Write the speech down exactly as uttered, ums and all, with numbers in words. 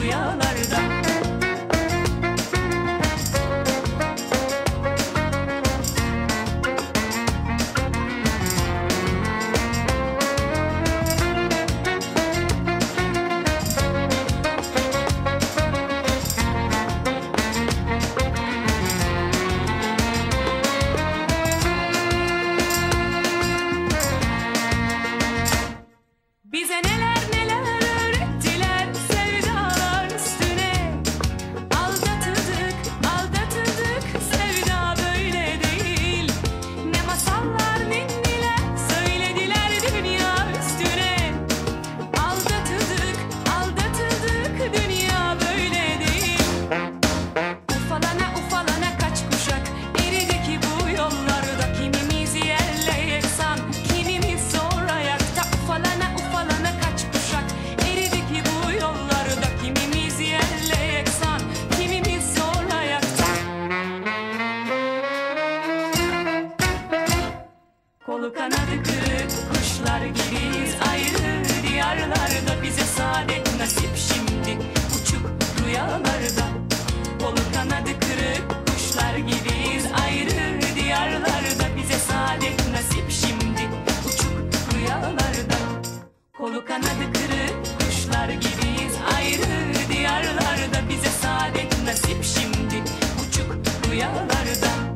rüyalarda. Bize neler neler öğrettiler sevdalar üstüne. Aldatıldık, aldatıldık, sevda böyle değil. Ne masallar ninniler söylediler dünya üstüne. Aldatıldık, aldatıldık, dünya böyle değil. Ufalana ufalana kaç kuşak eridi ki bu yollarda. Kimimiz yerle yeksan, kimimiz zor ayakta. Ufalana ufalana kaç kuşak eridi ki bu yollarda. Kimimiz yerle yeksan, kimimiz zor ayakta. Kolu kanadı kırık kuşlar gibiyiz ayrı diyarlarda. Bize saadet nasip şimdi uçuk rüyalarda. Kolu kanadı kırık kuşlar gibiyiz ayrı diyarlarda. Bize saadet nasip şimdi uçuk rüyalarda. Kolu kanadı kırık kuşlar gibiyiz ayrı diyarlarda. Bize saadet nasip şimdi uçuk rüyalarda.